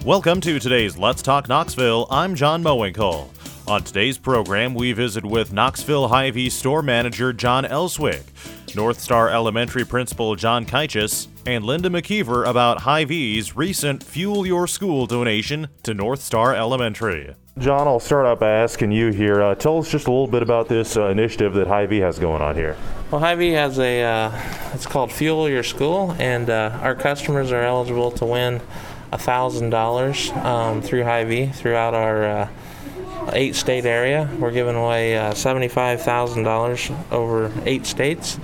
Welcome to today's Let's Talk Knoxville. I'm John Mowinkle. On today's program, we visit with Knoxville Hy-Vee store manager John Elswick, North Star Elementary principal John Kaichis, and Linda McKeever about Hy-Vee's recent Fuel Your School donation to North Star Elementary. John, I'll start out by asking you here. Tell us just a little bit about this initiative that Hy-Vee has going on here. Well, Hy-Vee has it's called Fuel Your School, and our customers are eligible to win $1,000 through Hy-Vee throughout our 8-state area. We're giving away $75,000 over 8 states,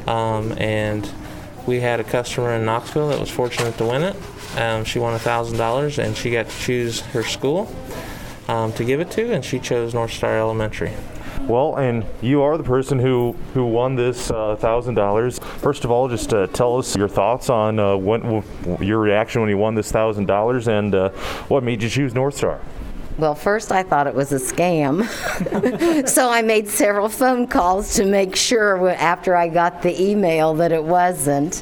and we had a customer in Knoxville that was fortunate to win it. She won $1,000, and she got to choose her school to give it to, and she chose North Star Elementary. Well, and you are the person who won this $1,000. First of all, just tell us your thoughts on your reaction when you won this $1,000 and what made you choose North Star. Well, first I thought it was a scam, so I made several phone calls to make sure after I got the email that it wasn't.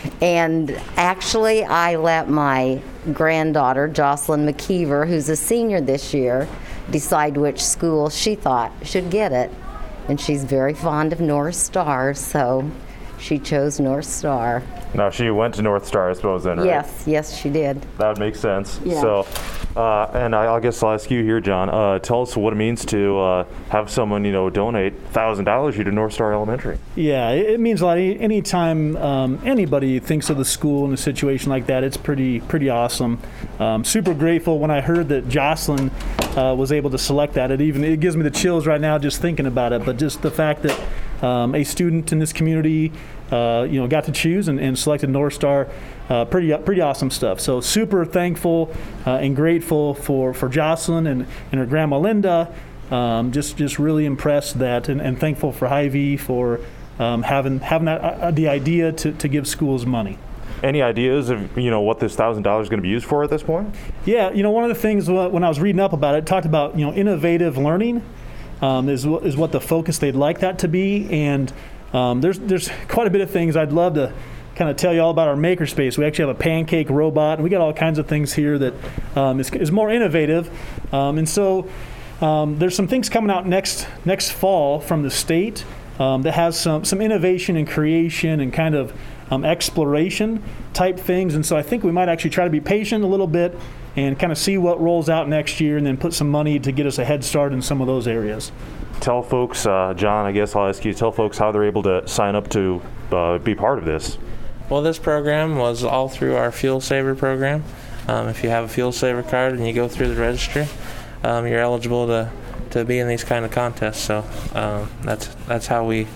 And actually, I let my granddaughter, Jocelyn McKeever, who's a senior this year, decide which school she thought should get it. And she's very fond of North Star, so she chose North Star. Now, she went to North Star, I suppose, then, right? Yes, she did. That would make sense. Yeah. So, and I guess I'll ask you here, John, tell us what it means to have someone, donate $1,000 to North Star Elementary. Yeah, it means a lot. Anytime anybody thinks of the school in a situation like that, it's pretty awesome. Super grateful when I heard that Jocelyn was able to select that. It gives me the chills right now just thinking about it. But just the fact that a student in this community, got to choose and selected North Star, pretty awesome stuff. So super thankful and grateful for Jocelyn and her grandma Linda. Just really impressed that and thankful for Hy-Vee for having the idea to give schools money. Any ideas of what this $1,000 is going to be used for at this point? Yeah, one of the things when I was reading up about it talked about innovative learning is what the focus they'd like that to be, and there's quite a bit of things I'd love to kind of tell you all about our makerspace. We actually have a pancake robot, and we got all kinds of things here that is more innovative, and so there's some things coming out next fall from the state that has some innovation and creation and kind of exploration type things, and so I think we might actually try to be patient a little bit and kind of see what rolls out next year and then put some money to get us a head start in some of those areas. Tell folks, John, I guess I'll ask you to tell folks how they're able to sign up to be part of this. Well, this program was all through our Fuel Saver program. If you have a Fuel Saver card and you go through the registry, you're eligible to be in these kind of contests. So that's how we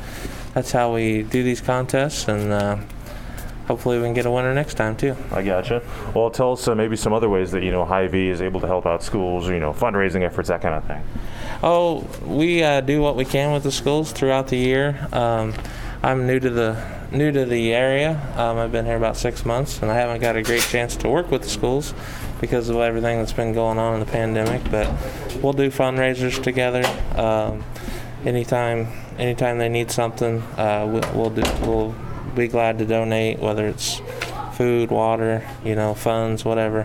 do these contests, and hopefully we can get a winner next time too. I gotcha. Well, tell us maybe some other ways that Hy-Vee is able to help out schools, fundraising efforts, that kind of thing. Oh, we do what we can with the schools throughout the year. I'm new to the area. I've been here about 6 months, and I haven't got a great chance to work with the schools because of everything that's been going on in the pandemic. But we'll do fundraisers together. Anytime they need something, we'll be glad to donate, whether it's food, water, funds, whatever.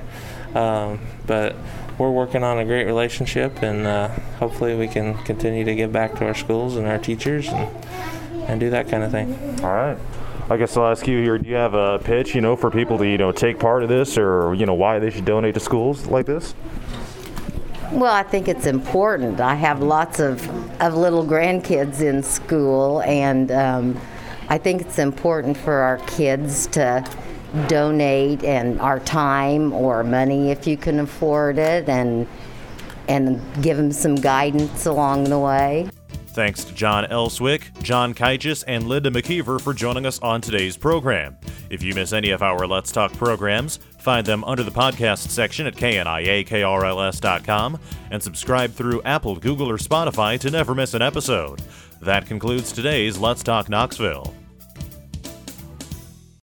But we're working on a great relationship, and hopefully we can continue to give back to our schools and our teachers and do that kind of thing. All right. I guess I'll ask you here, do you have a pitch, for people to, take part of this, or, why they should donate to schools like this? Well, I think it's important. I have lots of little grandkids in school, and I think it's important for our kids to donate and our time or money if you can afford it, and give them some guidance along the way. Thanks to John Elswick, John Kaichis, and Linda McKeever for joining us on today's program. If you miss any of our Let's Talk programs, find them under the podcast section at kniakrls.com and subscribe through Apple, Google, or Spotify to never miss an episode. That concludes today's Let's Talk Knoxville.